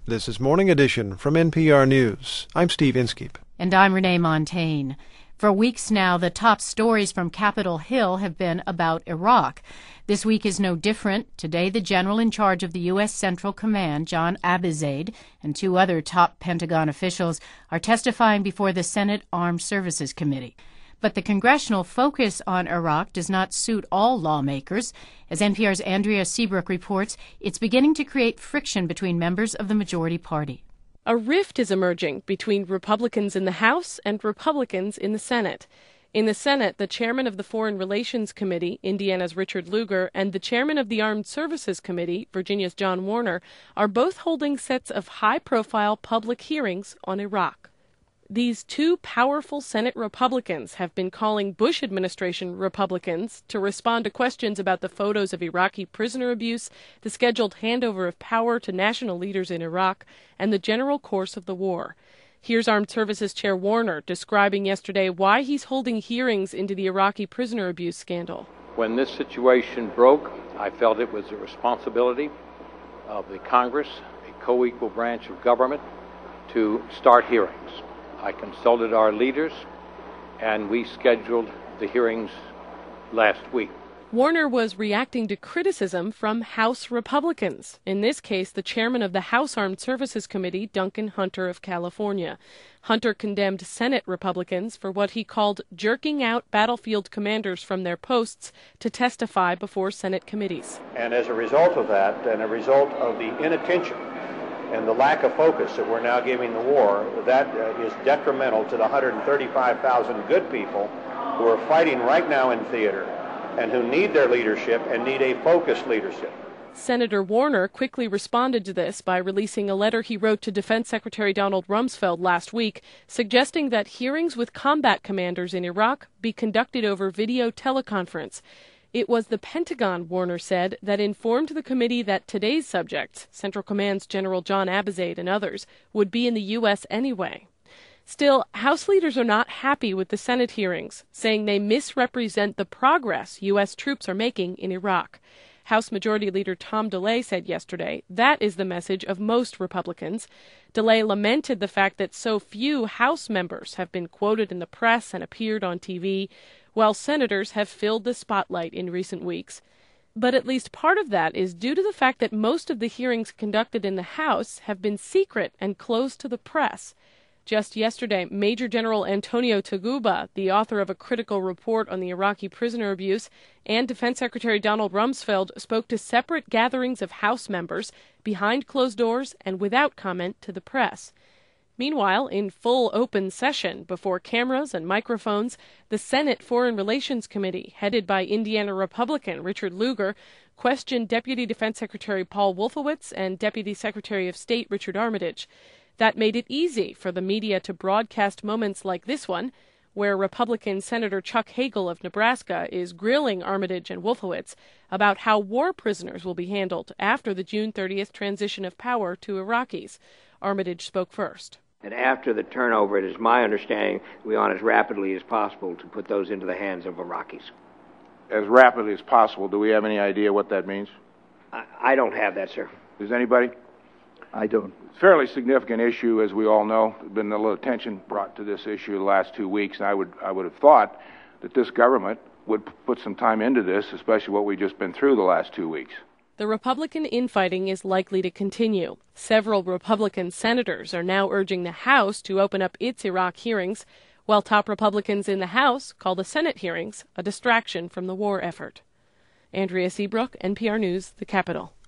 This is Morning Edition from NPR News. I'm Steve Inskeep. And I'm Renee Montagne. For weeks now, the top stories from Capitol Hill have been about Iraq. This week is no different. Today, the general in charge of the U.S. Central Command, John Abizaid, and two other top Pentagon officials are testifying before the Senate Armed Services Committee. But the congressional focus on Iraq does not suit all lawmakers. As NPR's Andrea Seabrook reports, it's beginning to create friction between members of the majority party. A rift is emerging between Republicans in the House and Republicans in the Senate. In the Senate, the chairman of the Foreign Relations Committee, Indiana's Richard Lugar, and the chairman of the Armed Services Committee, Virginia's John Warner, are both holding sets of high-profile public hearings on Iraq. These two powerful Senate Republicans have been calling Bush administration Republicans to respond to questions about the photos of Iraqi prisoner abuse, the scheduled handover of power to national leaders in Iraq, and the general course of the war. Here's Armed Services Chair Warner describing yesterday why he's holding hearings into the Iraqi prisoner abuse scandal. When this situation broke, I felt it was a responsibility of the Congress, a co-equal branch of government, to start hearings. I consulted our leaders, and we scheduled the hearings last week. Warner was reacting to criticism from House Republicans, in this case the chairman of the House Armed Services Committee, Duncan Hunter of California. Hunter condemned Senate Republicans for what he called jerking out battlefield commanders from their posts to testify before Senate committees. And as a result of that, and a result of the inattention and the lack of focus that we're now giving the war, that is detrimental to the 135,000 good people who are fighting right now in theater and who need their leadership and need a focused leadership. Senator Warner quickly responded to this by releasing a letter he wrote to Defense Secretary Donald Rumsfeld last week, suggesting that hearings with combat commanders in Iraq be conducted over video teleconference. It was the Pentagon, Warner said, that informed the committee that today's subjects, Central Command's General John Abizaid and others, would be in the U.S. anyway. Still, House leaders are not happy with the Senate hearings, saying they misrepresent the progress U.S. troops are making in Iraq. House Majority Leader Tom DeLay said yesterday that is the message of most Republicans. DeLay lamented the fact that so few House members have been quoted in the press and appeared on TV, while senators have filled the spotlight in recent weeks. But at least part of that is due to the fact that most of the hearings conducted in the House have been secret and closed to the press. Just yesterday, Major General Antonio Taguba, the author of a critical report on the Iraqi prisoner abuse, and Defense Secretary Donald Rumsfeld spoke to separate gatherings of House members behind closed doors and without comment to the press. Meanwhile, in full open session before cameras and microphones, the Senate Foreign Relations Committee, headed by Indiana Republican Richard Lugar, questioned Deputy Defense Secretary Paul Wolfowitz and Deputy Secretary of State Richard Armitage. That made it easy for the media to broadcast moments like this one, where Republican Senator Chuck Hagel of Nebraska is grilling Armitage and Wolfowitz about how war prisoners will be handled after the June 30th transition of power to Iraqis. Armitage spoke first. And after the turnover, it is my understanding we want as rapidly as possible to put those into the hands of Iraqis. As rapidly as possible. Do we have any idea what that means? I don't have that, sir. Does anybody? I don't. It's a fairly significant issue, as we all know. There's been a little attention brought to this issue the last 2 weeks, and I would have thought that this government would put some time into this, especially what we've just been through the last 2 weeks. The Republican infighting is likely to continue. Several Republican senators are now urging the House to open up its Iraq hearings, while top Republicans in the House call the Senate hearings a distraction from the war effort. Andrea Seabrook, NPR News, the Capitol.